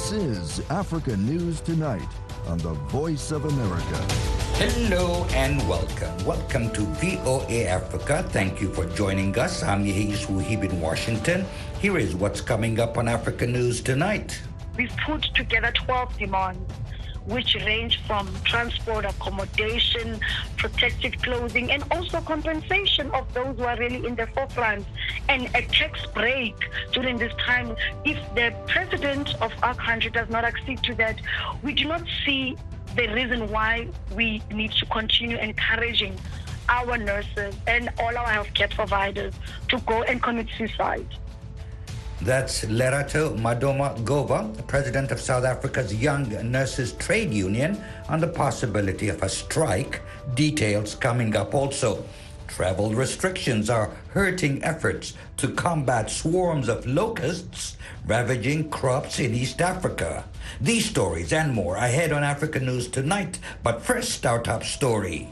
This is Africa News Tonight on the Voice of America. Hello and welcome. Welcome to VOA Africa. Thank you for joining us. I'm Yehis Wuhib in Washington. Here is what's coming up on Africa News Tonight. We've put together 12 demands, which range from transport, accommodation, protective clothing, and also compensation of those who are really in the forefront, and a tax break during this time. If the president of our country does not accede to that, we do not see the reason why we need to continue encouraging our nurses and all our healthcare providers to go and commit suicide. That's Lerato Maduma-Gova, president of South Africa's Young Nurses Trade Union, on the possibility of a strike. Details coming up also. Travel restrictions are hurting efforts to combat swarms of locusts ravaging crops in East Africa. These stories and more ahead on Africa News Tonight. But first, our top story.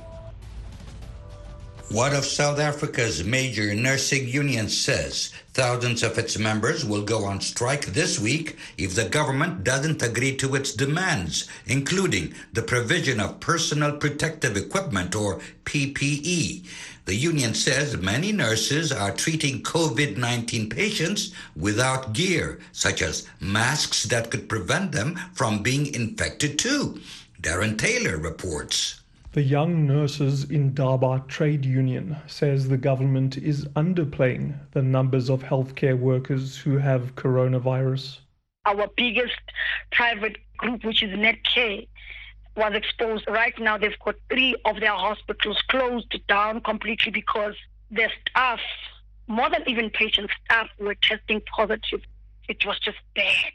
One of South Africa's major nursing unions says thousands of its members will go on strike this week if the government doesn't agree to its demands, including the provision of personal protective equipment, or PPE. The union says many nurses are treating COVID-19 patients without gear, such as masks that could prevent them from being infected too. Darren Taylor reports. The Young Nurses Indaba Trade Union says the government is underplaying the numbers of healthcare workers who have coronavirus. Our biggest private group, which is Netcare, was exposed. Right now, they've got 3 of their hospitals closed down completely because their staff, more than even patient staff, were testing positive. It was just bad.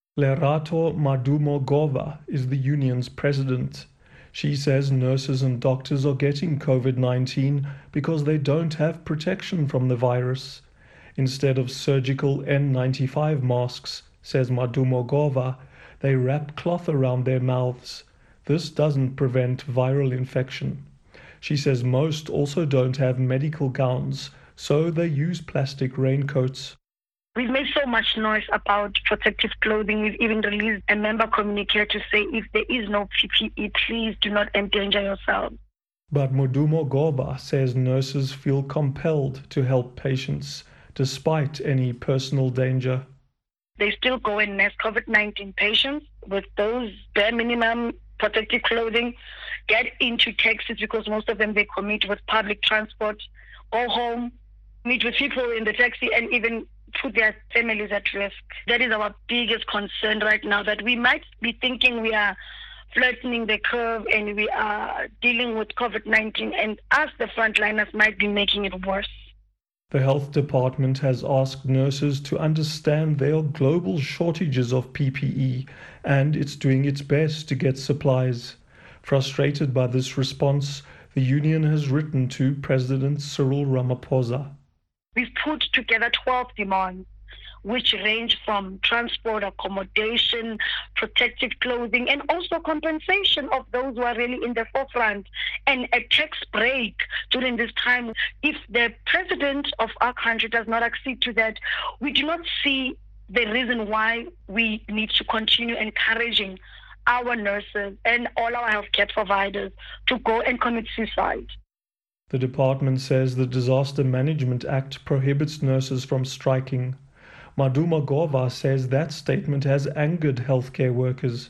Lerato Maduma-Gova is the union's president. She says nurses and doctors are getting COVID-19 because they don't have protection from the virus. Instead of surgical N95 masks, says Maduma-Gova, they wrap cloth around their mouths. This doesn't prevent viral infection. She says most also don't have medical gowns, so they use plastic raincoats. We've made so much noise about protective clothing. We've even released a member communique to say if there is no PPE, please do not endanger yourself. But Maduma-Gova says nurses feel compelled to help patients, despite any personal danger. They still go and nurse COVID-19 patients with those bare minimum protective clothing, get into taxis because most of them they commute with public transport, go home, meet with people in the taxi, and even put their families at risk. That is our biggest concern right now, that we might be thinking we are flattening the curve and we are dealing with COVID-19, and us, the frontliners, might be making it worse. The health department has asked nurses to understand there are global shortages of PPE, and it's doing its best to get supplies. Frustrated by this response, the union has written to President Cyril Ramaphosa. We've put together 12 demands, which range from transport, accommodation, protective clothing, and also compensation of those who are really in the forefront, and a tax break during this time. If the president of our country does not accede to that, we do not see the reason why we need to continue encouraging our nurses and all our healthcare providers to go and commit suicide. The department says the Disaster Management Act prohibits nurses from striking. Maduma-Gova says that statement has angered healthcare workers.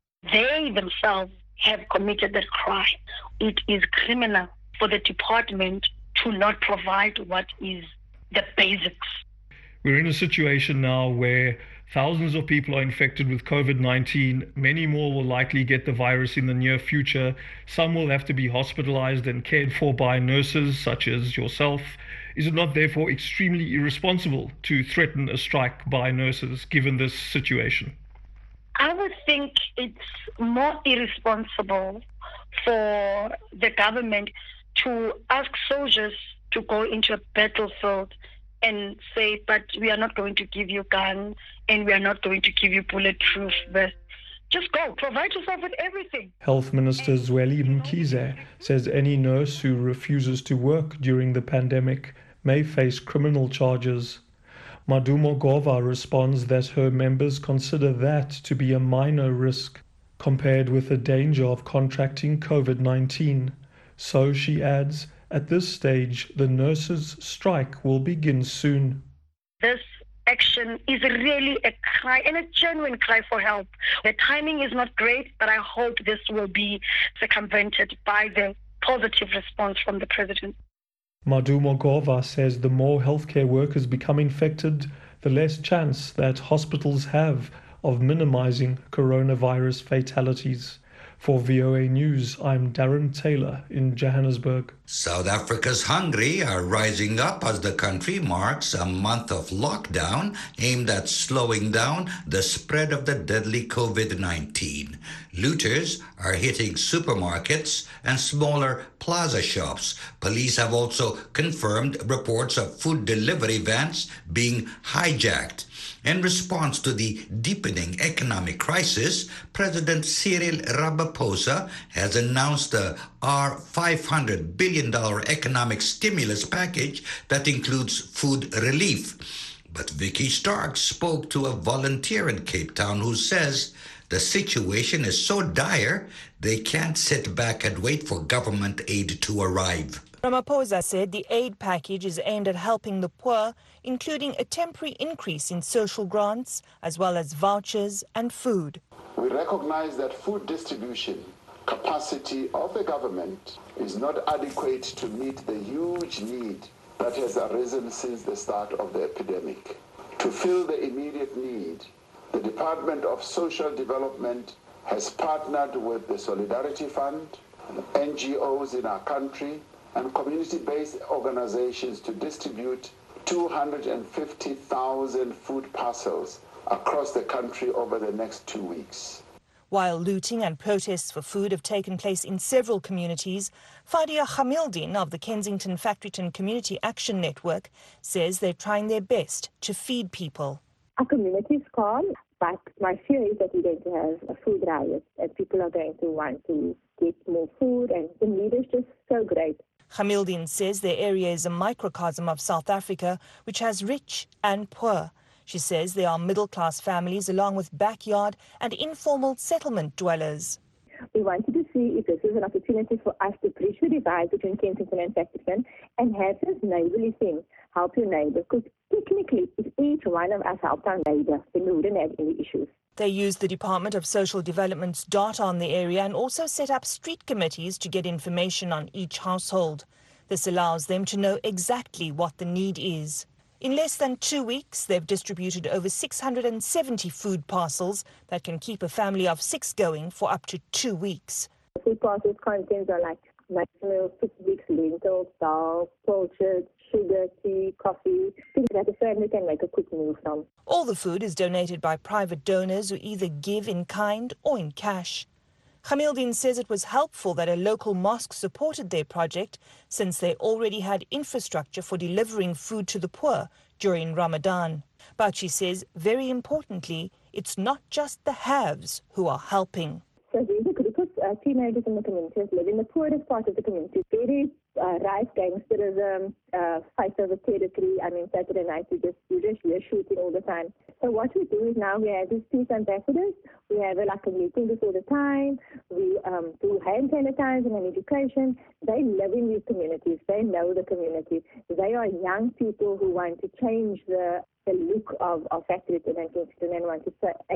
They themselves have committed that crime. It is criminal for the department to not provide what is the basics. We're in a situation now where thousands of people are infected with COVID-19. Many more will likely get the virus in the near future. Some will have to be hospitalized and cared for by nurses, such as yourself. Is it not therefore extremely irresponsible to threaten a strike by nurses, given this situation? I would think it's more irresponsible for the government to ask soldiers to go into a battlefield and say, but we are not going to give you guns and we are not going to give you bulletproof vests. Just go, provide yourself with everything. Health Minister Zweli Mkhize says any nurse who refuses to work during the pandemic may face criminal charges. Madumo Gova responds that her members consider that to be a minor risk compared with the danger of contracting COVID-19. So she adds, at this stage, the nurses' strike will begin soon. This action is really a cry and a genuine cry for help. The timing is not great, but I hope this will be circumvented by the positive response from the president. Madumo Gova says the more healthcare workers become infected, the less chance that hospitals have of minimizing coronavirus fatalities. For VOA News, I'm Darren Taylor in Johannesburg. South Africa's Hungary are rising up as the country marks a month of lockdown aimed at slowing down the spread of the deadly COVID-19. Looters are hitting supermarkets and smaller plaza shops. Police have also confirmed reports of food delivery vans being hijacked. In response to the deepening economic crisis, President Cyril Ramaphosa has announced a $500 billion economic stimulus package that includes food relief. But Vicky Stark spoke to a volunteer in Cape Town who says the situation is so dire they can't sit back and wait for government aid to arrive. Ramaphosa said the aid package is aimed at helping the poor, including a temporary increase in social grants, as well as vouchers and food. We recognize that food distribution capacity of the government is not adequate to meet the huge need that has arisen since the start of the epidemic. To fill the immediate need, the Department of Social Development has partnered with the Solidarity Fund, NGOs in our country, and community-based organizations to distribute 250,000 food parcels across the country over the next 2 weeks. While looting and protests for food have taken place in several communities, Fadia Khamildin of the Kensington Factoryton Community Action Network says they're trying their best to feed people. Our community is calm, but my fear is that we're going to have a food riot and people are going to want to get more food, and the need is just so great. Khamildin says their area is a microcosm of South Africa, which has rich and poor. She says there are middle-class families along with backyard and informal settlement dwellers. We wanted to see if this is an opportunity for us to bridge the divide between Kensington and Factoryton and have this neighbourly thing, help your neighbour. Because technically, if each one of us helped our neighbour, then we wouldn't have any issues. They used the Department of Social Development's data on the area and also set up street committees to get information on each household. This allows them to know exactly what the need is. In less than 2 weeks, they've distributed over 670 food parcels that can keep a family of 6 going for up to 2 weeks. The food parcels contents are like meals, 6 weeks, lentils, dal, poultry, sugar, tea, coffee, things that a family can make a quick meal from. All the food is donated by private donors who either give in kind or in cash. Khamildin says it was helpful that a local mosque supported their project since they already had infrastructure for delivering food to the poor during Ramadan. But she says, very importantly, it's not just the haves who are helping. So there's a group of teenagers in the community that live in the poorest part of the community. Very rife gangsterism, fight over territory. I mean, Saturday night you just hear shooting all the time. So what we do is now we have these peace ambassadors. We have like a meeting before the time. We do hand sanitizing and education. They live in these communities. They know the community. They are young people who want to change the look of Factoryton and Kensington and want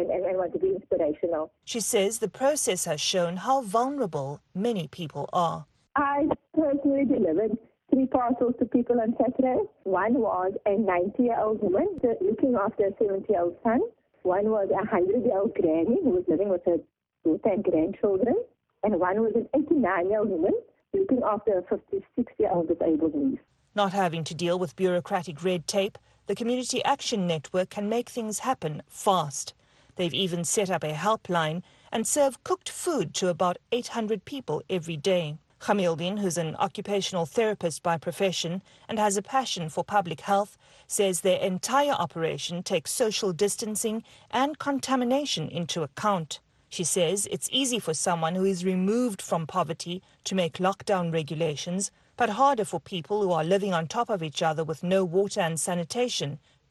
to be inspirational. She says the process has shown how vulnerable many people are. I personally delivered 3 parcels to people on Saturday. One was a 90-year-old woman looking after a 70-year-old son. One was a 100-year-old granny who was living with her daughter and grandchildren. And one was an 89-year-old woman looking after a 56-year-old disabled niece. Not having to deal with bureaucratic red tape, the Community Action Network can make things happen fast. They've even set up a helpline and serve cooked food to about 800 people every day. Khamildin, who's an occupational therapist by profession and has a passion for public health, says their entire operation takes social distancing and contamination into account. She says it's easy for someone who is removed from poverty to make lockdown regulations, but harder for people who are living on top of each other with no water and sanitation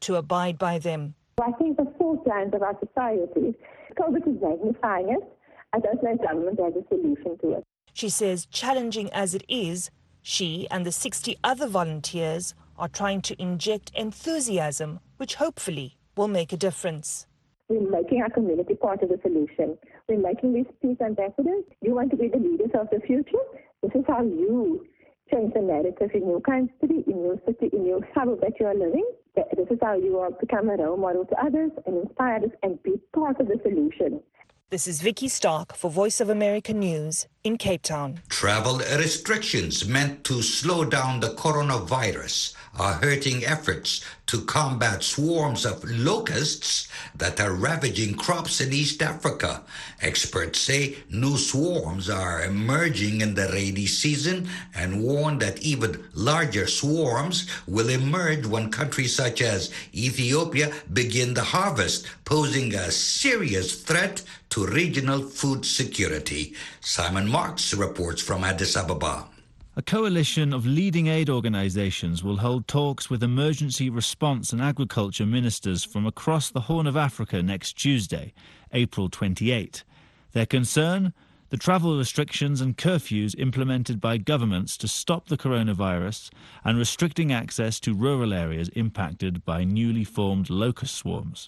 to abide by them. I think the fault lines of our society, COVID is magnifying it. I don't know if government has a solution to it. She says, challenging as it is, she and the 60 other volunteers are trying to inject enthusiasm, which hopefully will make a difference. We're making our community part of the solution. We're making these peace ambassadors. You want to be the leaders of the future? This is how you change the narrative in your country, in your city, in your suburb that you are living. This is how you become a role model to others and inspire others and be part of the solution. This is Vicky Stark for Voice of America News in Cape Town. Travel restrictions meant to slow down the coronavirus are hurting efforts to combat swarms of locusts that are ravaging crops in East Africa. Experts say new swarms are emerging in the rainy season and warn that even larger swarms will emerge when countries such as Ethiopia begin the harvest, posing a serious threat to regional food security. Simon Marks reports from Addis Ababa. A coalition of leading aid organisations will hold talks with emergency response and agriculture ministers from across the Horn of Africa next Tuesday, April 28. Their concern? The travel restrictions and curfews implemented by governments to stop the coronavirus and restricting access to rural areas impacted by newly formed locust swarms.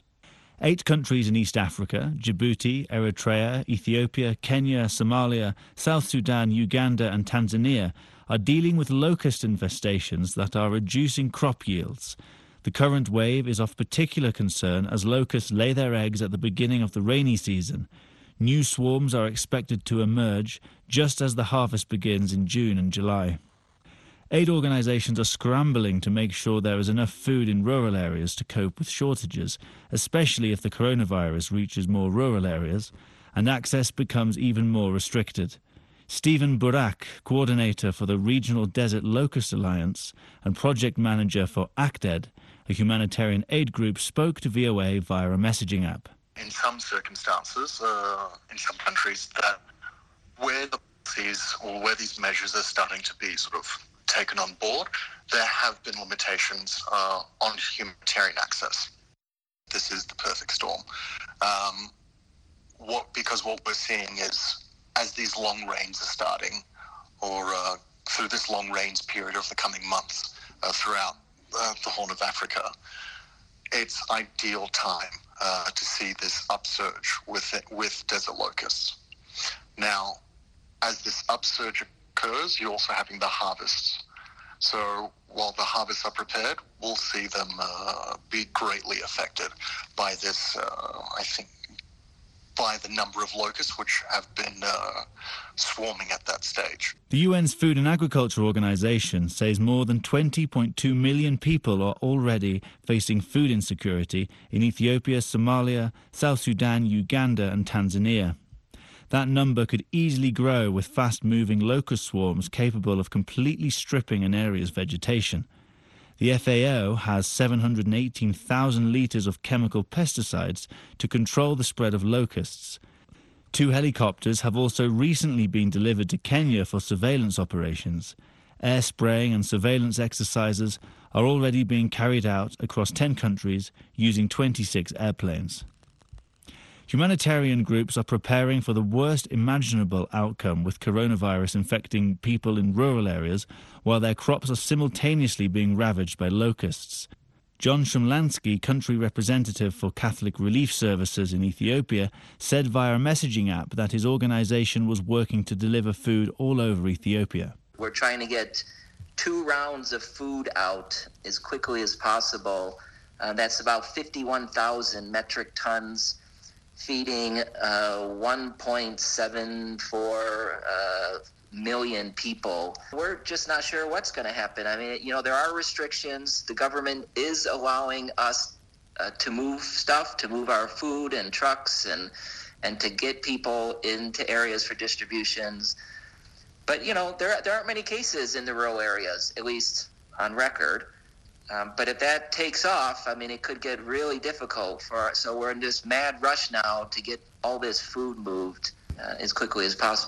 8 countries in East Africa, Djibouti, Eritrea, Ethiopia, Kenya, Somalia, South Sudan, Uganda and Tanzania, are dealing with locust infestations that are reducing crop yields. The current wave is of particular concern as locusts lay their eggs at the beginning of the rainy season. New swarms are expected to emerge just as the harvest begins in June and July. Aid organisations are scrambling to make sure there is enough food in rural areas to cope with shortages, especially if the coronavirus reaches more rural areas and access becomes even more restricted. Stephen Burak, coordinator for the Regional Desert Locust Alliance and project manager for ACTED, a humanitarian aid group, spoke to VOA via a messaging app. In some circumstances, in some countries, that where the policies or where these measures are starting to be sort of taken on board, there have been limitations on humanitarian access. This is the perfect storm. Because what we're seeing is, as these long rains are starting, or through this long rains period of the coming months throughout the Horn of Africa, it's ideal time to see this upsurge with desert locusts. Now, as this upsurge occurs, you're also having the harvests. So while the harvests are prepared, we'll see them be greatly affected by this, I think, by the number of locusts which have been swarming at that stage. The UN's Food and Agriculture Organization says more than 20.2 million people are already facing food insecurity in Ethiopia, Somalia, South Sudan, Uganda and Tanzania. That number could easily grow with fast-moving locust swarms capable of completely stripping an area's vegetation. The FAO has 718,000 litres of chemical pesticides to control the spread of locusts. 2 helicopters have also recently been delivered to Kenya for surveillance operations. Air spraying and surveillance exercises are already being carried out across 10 countries using 26 airplanes. Humanitarian groups are preparing for the worst imaginable outcome with coronavirus infecting people in rural areas while their crops are simultaneously being ravaged by locusts. John Shumlansky, country representative for Catholic Relief Services in Ethiopia, said via a messaging app that his organization was working to deliver food all over Ethiopia. We're trying to get 2 rounds of food out as quickly as possible. That's about 51,000 metric tons, feeding 1.74 million people. We're just not sure what's going to happen. I mean, there are restrictions. The government is allowing us to move stuff, to move our food and trucks and to get people into areas for distributions. But, there aren't many cases in the rural areas, at least on record. But if that takes off, I mean, it could get really difficult so we're in this mad rush now to get all this food moved as quickly as possible.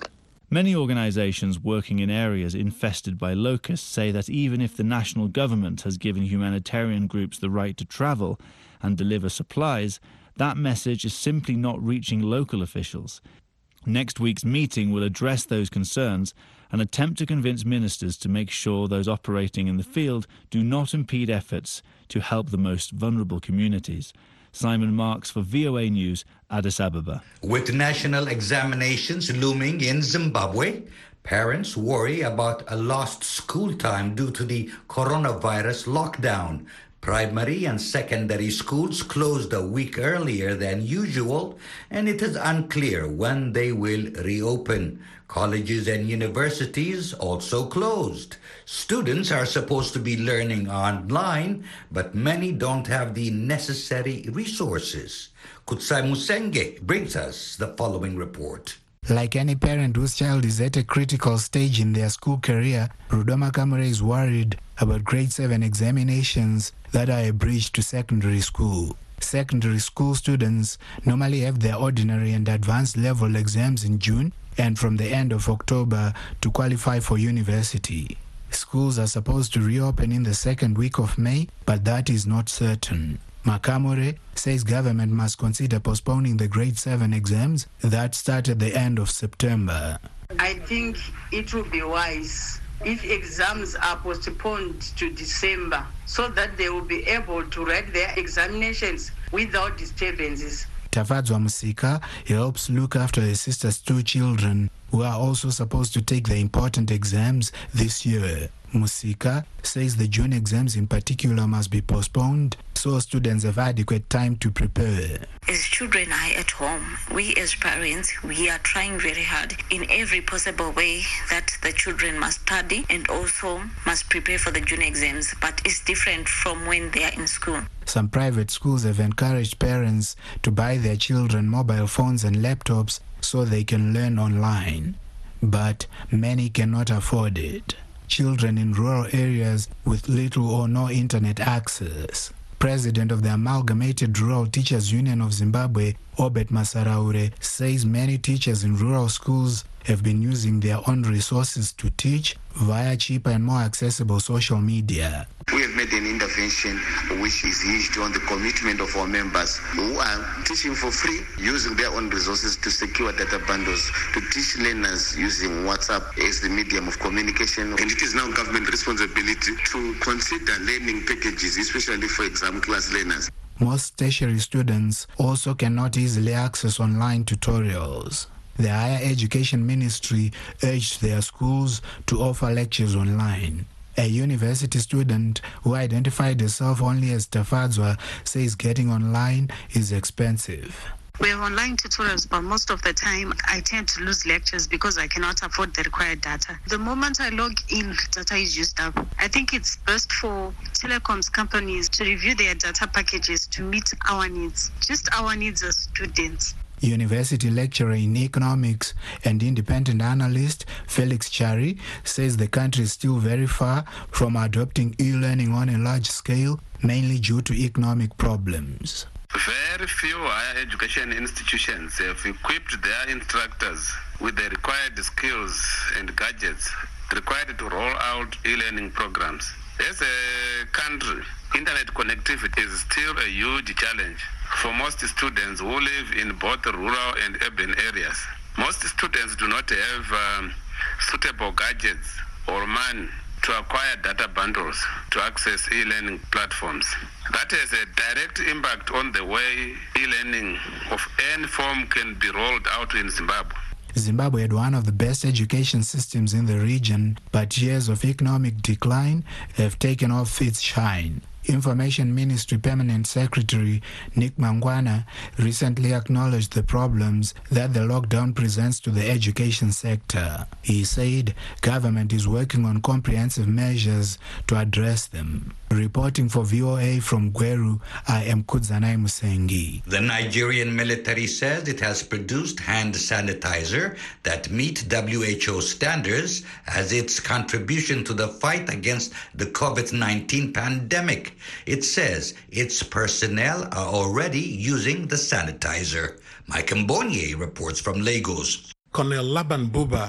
Many organisations working in areas infested by locusts say that even if the national government has given humanitarian groups the right to travel and deliver supplies, that message is simply not reaching local officials. Next week's meeting will address those concerns and attempt to convince ministers to make sure those operating in the field do not impede efforts to help the most vulnerable communities. Simon Marks for VOA News, Addis Ababa. With national examinations looming in Zimbabwe, parents worry about a lost school time due to the coronavirus lockdown. Primary and secondary schools closed a week earlier than usual, and it is unclear when they will reopen. Colleges and universities also closed. Students are supposed to be learning online, but many don't have the necessary resources. Kutsai Musenge brings us the following report. Like any parent whose child is at a critical stage in their school career, Rudoma Kamere is worried about grade 7 examinations that are a bridge to secondary school. Secondary school students normally have their ordinary and advanced level exams in June and from the end of October to qualify for university. Schools are supposed to reopen in the second week of May, but that is not certain. Makamore says government must consider postponing the grade 7 exams that start at the end of September. I think it would be wise if exams are postponed to December so that they will be able to write their examinations without disturbances. Tafadzwa Musika helps look after his sister's 2 children who are also supposed to take the important exams this year. Musika says the June exams in particular must be postponed so students have adequate time to prepare. As children are at home, we as parents, we are trying very hard in every possible way that the children must study and also must prepare for the June exams, but it's different from when they are in school. Some private schools have encouraged parents to buy their children mobile phones and laptops so they can learn online, but many cannot afford it. Children in rural areas with little or no internet access. President of the Amalgamated Rural Teachers Union of Zimbabwe, Obet Masaraure, says many teachers in rural schools have been using their own resources to teach via cheaper and more accessible social media. We have made an intervention which is hinged on the commitment of our members who are teaching for free, using their own resources to secure data bundles, to teach learners using WhatsApp as the medium of communication. And it is now government responsibility to consider learning packages, especially for exam class learners. Most tertiary students also cannot easily access online tutorials. The Higher Education Ministry urged their schools to offer lectures online. A university student who identified herself only as Tafadzwa says getting online is expensive. We have online tutorials, but most of the time I tend to lose lectures because I cannot afford the required data. The moment I log in, data is used up. I think it's best for telecoms companies to review their data packages to meet our needs, just our needs as students. University lecturer in economics and independent analyst Felix Chari says the country is still very far from adopting e-learning on a large scale, mainly due to economic problems. Very few higher education institutions have equipped their instructors with the required skills and gadgets required to roll out e-learning programs. As a country, internet connectivity is still a huge challenge for most students who live in both rural and urban areas. Most students do not have suitable gadgets or money to acquire data bundles to access e-learning platforms. That has a direct impact on the way e-learning of any form can be rolled out in Zimbabwe. Zimbabwe had one of the best education systems in the region, but years of economic decline have taken off its shine. Information Ministry Permanent Secretary Nick Mangwana recently acknowledged the problems that the lockdown presents to the education sector. He said government is working on comprehensive measures to address them. Reporting for VOA from Gweru, I am Kudzanai Musengi. The Nigerian military says it has produced hand sanitizer that meet WHO standards as its contribution to the fight against the COVID-19 pandemic. It says its personnel are already using the sanitizer. Mike Mbonye reports from Lagos. Colonel Laban Buba,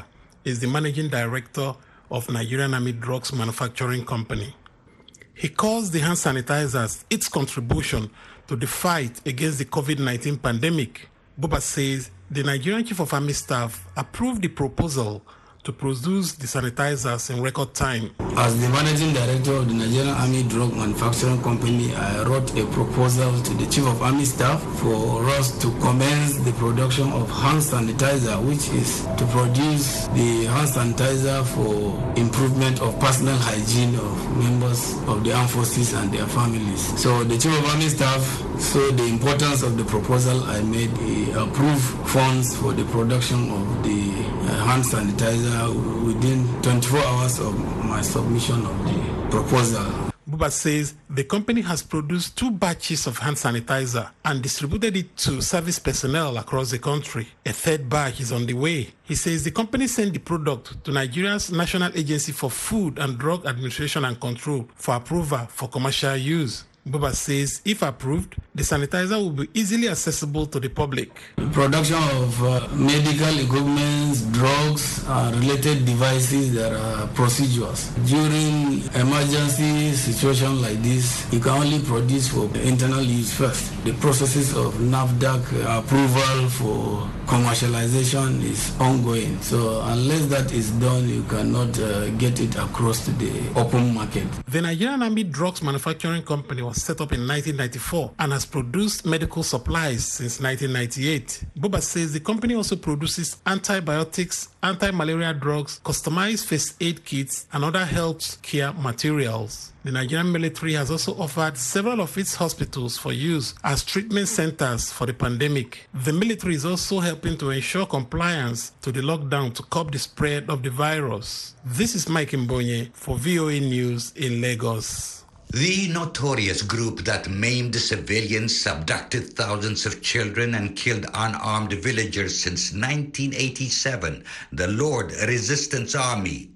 is the managing director of Nigerian Army Drugs Manufacturing Company. He calls the hand sanitizers its contribution to the fight against the COVID-19 pandemic. Buba says the Nigerian Chief of Army Staff approved the proposal to produce the sanitizers in record time. As the managing director of the Nigerian Army Drug Manufacturing Company, I wrote a proposal to the Chief of Army Staff for us to commence the production of hand sanitizer, which is to produce the hand sanitizer for improvement of personal hygiene of members of the armed forces and their families. So the Chief of Army Staff saw the importance of the proposal I made. He approved funds for the production of the hand sanitizer within 24 hours of my submission of the proposal. Buba says the company has produced 2 batches of hand sanitizer and distributed it to service personnel across the country. A 3rd batch is on the way. He says the company sent the product to Nigeria's National Agency for Food and Drug Administration and Control for approval for commercial use. Buba says if approved, the sanitizer will be easily accessible to the public. The production of medical equipment, drugs, related devices that are procedures. During emergency situation like this, you can only produce for internal use first. The processes of NAFDAC approval for commercialization is ongoing. So unless that is done, you cannot get it across to the open market. The Nigerian Army Drugs Manufacturing Company was set up in 1994 and has produced medical supplies since 1998. Buba says the company also produces antibiotics, anti-malaria drugs, customized first aid kits, and other health care materials. The Nigerian military has also offered several of its hospitals for use as treatment centers for the pandemic. The military is also helping to ensure compliance to the lockdown to curb the spread of the virus. This is Mike Mbonye for VOA News in Lagos. The notorious group that maimed civilians, abducted thousands of children, and killed unarmed villagers since 1987, the Lord Resistance Army,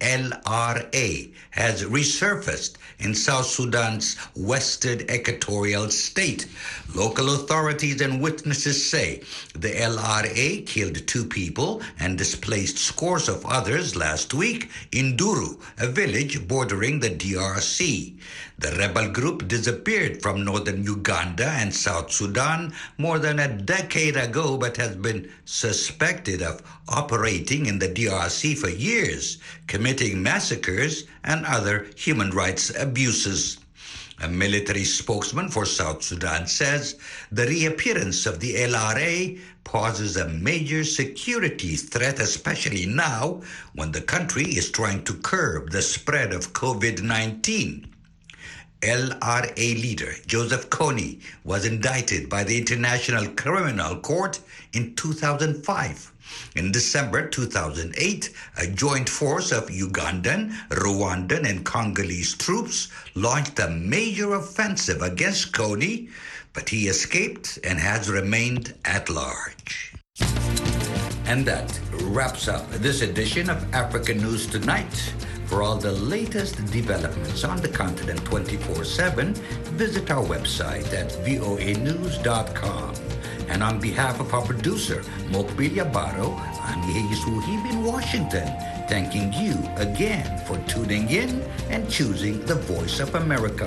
LRA, has resurfaced in South Sudan's western equatorial state. Local authorities and witnesses say the LRA killed 2 people and displaced scores of others last week in Duru, a village bordering the DRC. The rebel group disappeared from northern Uganda and South Sudan more than a decade ago, but has been suspected of operating in the DRC for years, committing massacres and other human rights abuses. A military spokesman for South Sudan says the reappearance of the LRA poses a major security threat, especially now when the country is trying to curb the spread of COVID-19. LRA leader Joseph Kony was indicted by the International Criminal Court in 2005. In December 2008, a joint force of Ugandan, Rwandan, and Congolese troops launched a major offensive against Kony, but he escaped and has remained at large. And that wraps up this edition of African News Tonight. For all the latest developments on the continent 24/7, visit our website at voanews.com. And on behalf of our producer, Mokbilia Baro, I'm Yehi Suhib in Washington, thanking you again for tuning in and choosing the Voice of America.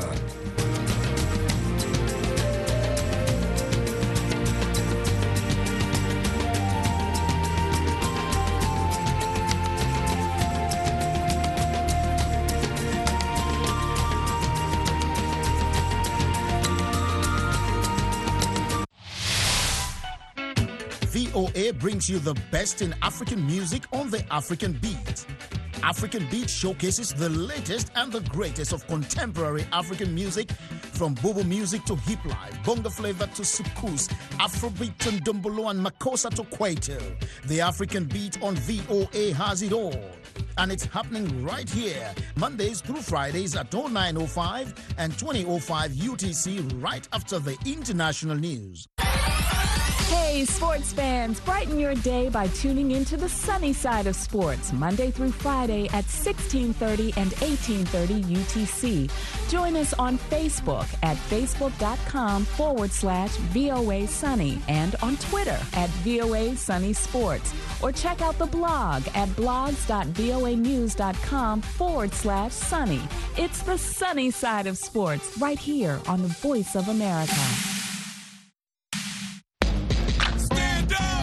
VOA brings you the best in African music on the African Beat. African Beat showcases the latest and the greatest of contemporary African music, from Bobo music to hip life, bongo flavor to soukous, Afrobeat to Ndombolo and Makossa to Kwaito. The African Beat on VOA has it all. And it's happening right here, Mondays through Fridays at 09:05 and 20:05 UTC, right after the international news. Hey, sports fans, brighten your day by tuning into the sunny side of sports, Monday through Friday at 1630 and 1830 UTC. Join us on Facebook at facebook.com/VOA Sunny and on Twitter at VOA Sunny Sports. Or check out the blog at blogs.voanews.com/sunny. It's the sunny side of sports right here on the Voice of America.